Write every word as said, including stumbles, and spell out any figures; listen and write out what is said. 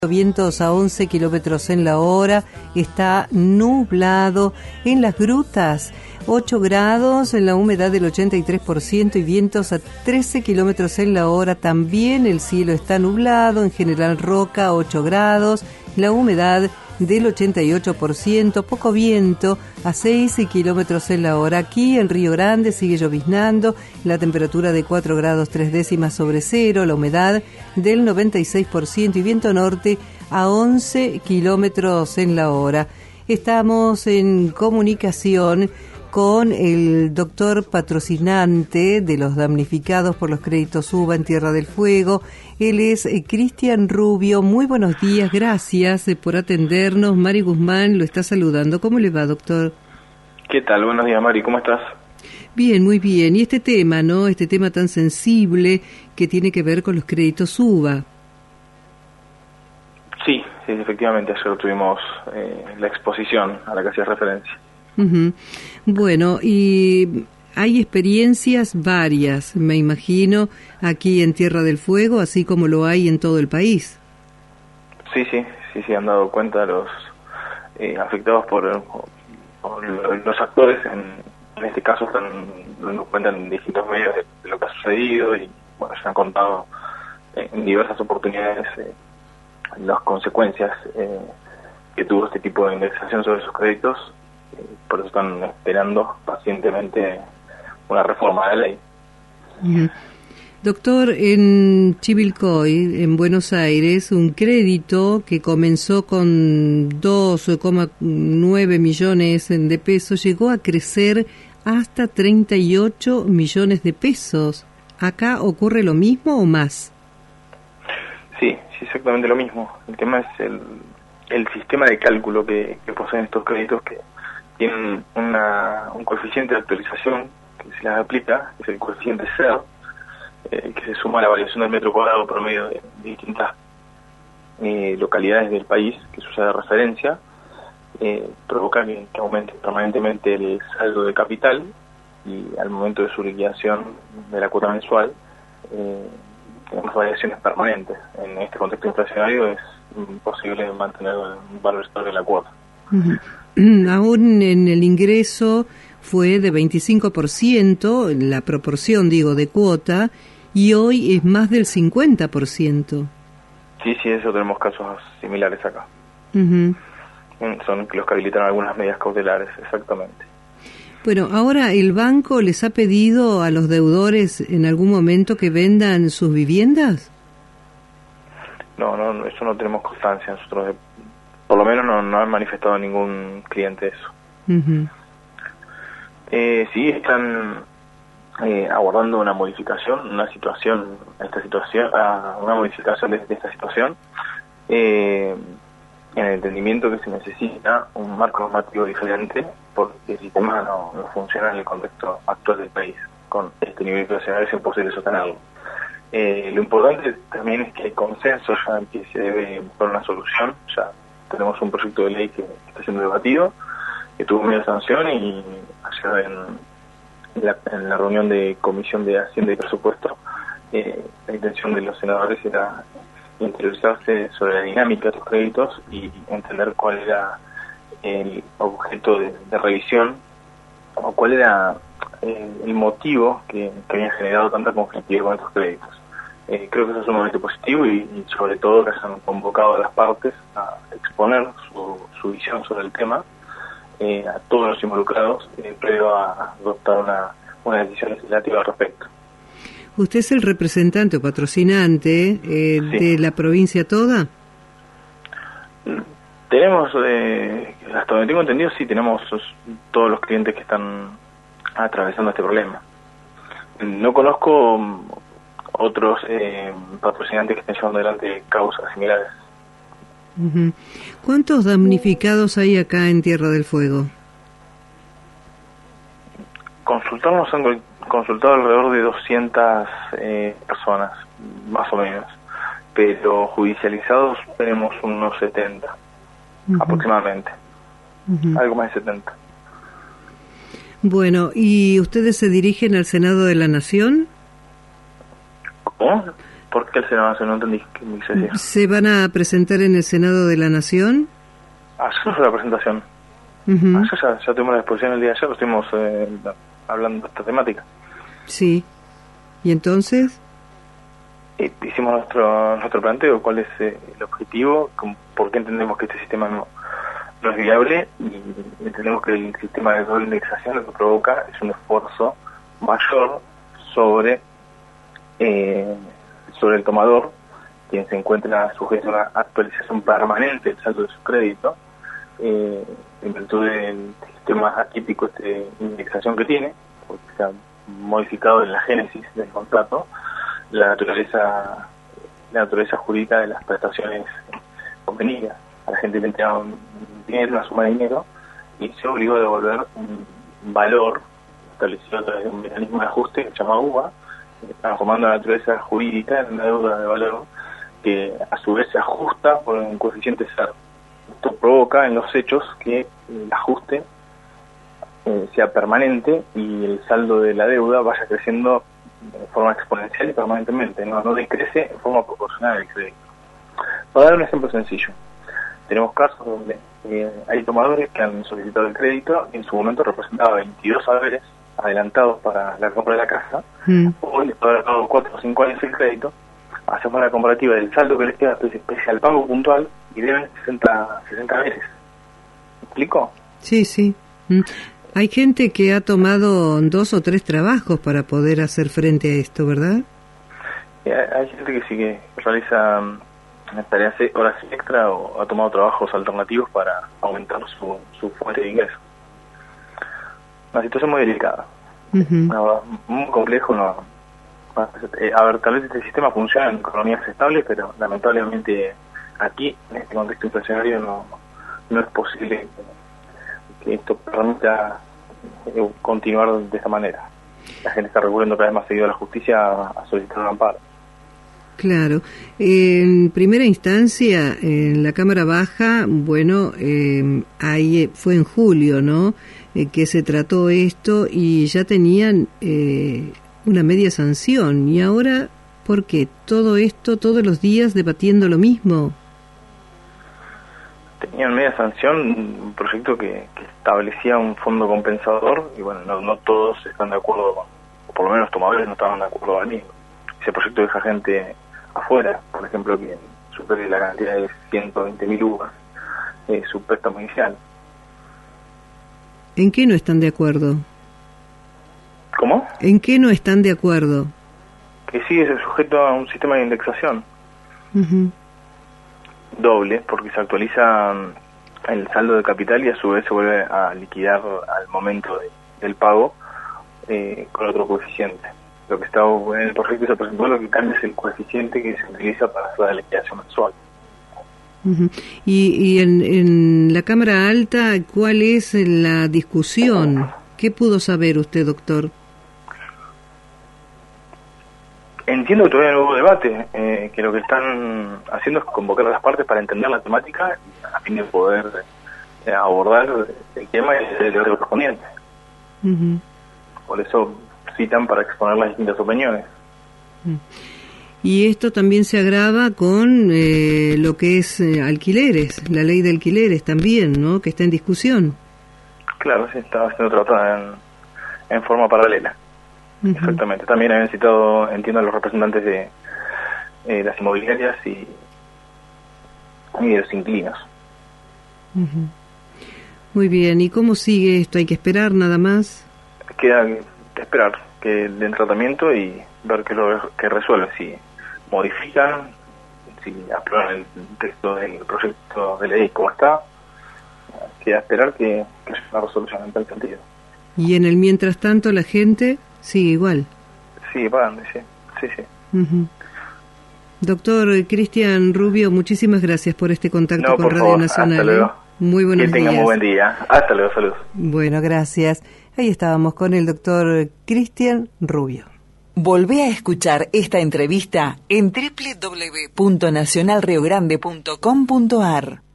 Vientos a once kilómetros en la hora, está nublado en las grutas, ocho grados, en la humedad del ochenta y tres por ciento y vientos a trece kilómetros en la hora. También el cielo está nublado, en General Roca ocho grados, la humedad del ochenta y ocho por ciento, poco viento a seis kilómetros en la hora. Aquí en Río Grande sigue lloviznando, la temperatura de cuatro grados tres décimas sobre cero, la humedad del noventa y seis por ciento y viento norte a once kilómetros en la hora. Estamos en comunicación con el doctor patrocinante de los damnificados por los créditos U B A en Tierra del Fuego. Él es eh, Cristian Rubio. Muy buenos días, gracias eh, por atendernos. Mari Guzmán lo está saludando. ¿Cómo le va, doctor? ¿Qué tal? Buenos días, Mari. ¿Cómo estás? Bien, muy bien. Y este tema, ¿no? Este tema tan sensible que tiene que ver con los créditos U B A. Sí, sí, efectivamente. Ayer tuvimos eh, la exposición a la que hacías referencia. Uh-huh. Bueno, y hay experiencias varias, me imagino, aquí en Tierra del Fuego, así como lo hay en todo el país. Sí, sí, sí, sí, han dado cuenta los eh, afectados por, por los actores, en, en este caso están dando cuenta en distintos medios de, de lo que ha sucedido y bueno, se han contado eh, en diversas oportunidades eh, las consecuencias eh, que tuvo este tipo de indexación sobre sus créditos. Por eso están esperando pacientemente una reforma de ley. Uh-huh. Doctor, en Chivilcoy, en Buenos Aires, un crédito que comenzó con dos coma nueve millones de pesos llegó a crecer hasta treinta y ocho millones de pesos. ¿Acá ocurre lo mismo o más? Sí, sí, exactamente lo mismo. El tema es el, el sistema de cálculo que, que poseen estos créditos, que tienen una, un coeficiente de actualización que se les aplica, que es el coeficiente C E R, eh, que se suma a la variación del metro cuadrado promedio de, de distintas eh, localidades del país que se usa de referencia, eh, provoca que, que aumente permanentemente el saldo de capital y al momento de su liquidación de la cuota mensual eh, tenemos variaciones permanentes. En este contexto inflacionario es imposible mantener un valor estable de la cuota. Uh-huh. Aún en el ingreso fue de veinticinco por ciento, la proporción, digo, de cuota, y hoy es más del cincuenta por ciento. Sí, sí, eso tenemos casos similares acá. Uh-huh. Son los que habilitan algunas medidas cautelares, exactamente. Bueno, ahora el banco les ha pedido a los deudores en algún momento que vendan sus viviendas. No, no, eso no tenemos constancia. Nosotros, por lo menos, no, no han manifestado ningún cliente eso. Uh-huh. Eh, sí, están eh, abordando una modificación, una situación, esta situación, ah, una modificación de, de esta situación, eh, en el entendimiento que se necesita un marco normativo diferente, porque el sistema no, no funciona en el contexto actual del país. Con este nivel inflacionario es imposible sostenerlo. Eh, lo importante también es que el consenso ya en que se debe buscar una solución. Ya tenemos un proyecto de ley que está siendo debatido, que tuvo media sanción, y ayer en la, en la reunión de Comisión de Hacienda y Presupuesto, eh, la intención de los senadores era interiorizarse sobre la dinámica de estos créditos y entender cuál era el objeto de, de revisión, o cuál era eh, el motivo que, que había generado tanta conflictividad con estos créditos. Eh, creo que eso es sumamente positivo y, y sobre todo que hayan convocado a las partes a exponer su, su visión sobre el tema eh, a todos los involucrados, eh, previo a adoptar una, una decisión legislativa al respecto. ¿Usted es el representante o patrocinante eh, sí. de la provincia toda? Tenemos, eh, hasta donde tengo entendido, sí, tenemos todos los clientes que están atravesando este problema. No conozco otros eh, patrocinantes que estén llevando adelante causas similares. Uh-huh. ¿Cuántos damnificados hay acá en Tierra del Fuego? Consultarnos han consultado alrededor de doscientas eh, personas, más o menos, pero judicializados tenemos unos setenta, uh-huh. aproximadamente, uh-huh. algo más de setenta. Bueno, ¿y ustedes se dirigen al Senado de la Nación? ¿Cómo? ¿Por qué el Senado? No entendí qué me quise decir. ¿Se van a presentar en el Senado de la Nación? Ayer fue la presentación. Uh-huh. Ayer ya, ya tuvimos la exposición el día de ayer, estuvimos eh, hablando de esta temática. Sí. ¿Y entonces? Eh, hicimos nuestro nuestro planteo, cuál es eh, el objetivo, con, por qué entendemos que este sistema no, no es viable, y entendemos que el sistema de doble indexación lo que provoca es un esfuerzo mayor sobre eh, sobre el tomador, quien se encuentra sujeto a una actualización permanente del saldo de su crédito, eh, en virtud del sistema atípico de indexación que tiene, porque se ha modificado en la génesis del contrato la naturaleza la naturaleza jurídica de las prestaciones convenidas. A la gente le entrega un dinero, una suma de dinero, y se obligó a devolver un valor establecido a través de un mecanismo de ajuste que se llama U V A, transformando la naturaleza jurídica en una deuda de valor que a su vez se ajusta por un coeficiente cero. Esto provoca en los hechos que el ajuste eh, sea permanente y el saldo de la deuda vaya creciendo de forma exponencial y permanentemente, no, no decrece en forma proporcional al crédito. Para dar un ejemplo sencillo, tenemos casos donde eh, hay tomadores que han solicitado el crédito y en su momento representaba veintidós haberes adelantados para la compra de la casa, mm. hoy después de haber pagado cuatro o cinco años el crédito, hacemos la comparativa del saldo que les queda pese al pago puntual y deben sesenta, sesenta haberes. ¿Me explico? Sí, sí. Mm. Hay gente que ha tomado dos o tres trabajos para poder hacer frente a esto, ¿verdad? Hay, hay gente que sí que realiza um, tareas horas extra o ha tomado trabajos alternativos para aumentar su, su fuente de ingreso. Una situación muy delicada. Uh-huh. No, muy complejo. No, eh, a ver, tal vez este sistema funciona en economías estables, pero lamentablemente aquí, en este contexto inflacionario, no, no es posible que esto permita eh, continuar de esta manera. La gente está recurriendo cada vez más seguido a la justicia a, a solicitar un amparo. Claro. En primera instancia, en la Cámara Baja, bueno, eh, ahí fue en julio, ¿no?, eh, que se trató esto y ya tenían eh, una media sanción. Y ahora, ¿por qué todo esto, todos los días debatiendo lo mismo? Tenían media sanción, un proyecto que, que establecía un fondo compensador y bueno, no, no todos están de acuerdo, con, o por lo menos los tomadores no estaban de acuerdo al mismo. Ese proyecto deja gente afuera, por ejemplo, que supere la cantidad de ciento veinte mil uvas, eh, su préstamo inicial. ¿En qué no están de acuerdo? ¿Cómo? ¿En qué no están de acuerdo? Que sigue sujeto a un sistema de indexación. Uh-huh. Doble, porque se actualiza el saldo de capital y a su vez se vuelve a liquidar al momento de, del pago eh, con otro coeficiente. Lo que está en el proyecto se presentó, lo que cambia es el coeficiente que se utiliza para hacer la liquidación mensual. Uh-huh. Y, y en, en la Cámara Alta, ¿cuál es la discusión? ¿Qué pudo saber usted, doctor? Entiendo que todavía no hubo debate, eh, que lo que están haciendo es convocar a las partes para entender la temática a fin de poder eh, abordar el tema y el debate correspondiente. Uh-huh. Por eso citan para exponer las distintas opiniones. Uh-huh. Y esto también se agrava con eh, lo que es eh, alquileres, la ley de alquileres también, ¿no?, que está en discusión. Claro, sí, está siendo tratada en, en forma paralela. Uh-huh. Exactamente. También habían citado, entiendo, a los representantes de eh, las inmobiliarias y, y de los inquilinos. Uh-huh. Muy bien. ¿Y cómo sigue esto? ¿Hay que esperar nada más? Queda que esperar que den tratamiento y ver qué lo que resuelve. Si modifican, si aprueban el texto del proyecto de ley como está, queda esperar que, que haya una resolución en tal sentido. ¿Y en el mientras tanto la gente sigue igual? Sigue pagando, sí, sí, sí. Uh-huh. Doctor Cristian Rubio, muchísimas gracias por este contacto no, con por Radio favor. Nacional. Hasta luego. ¿eh? Muy buenos días. Que tenga muy buen día. Hasta luego, saludos. Bueno, gracias. Ahí estábamos con el doctor Cristian Rubio. Volvé a escuchar esta entrevista en doble u doble u doble u punto nacional rio grande punto com punto a r.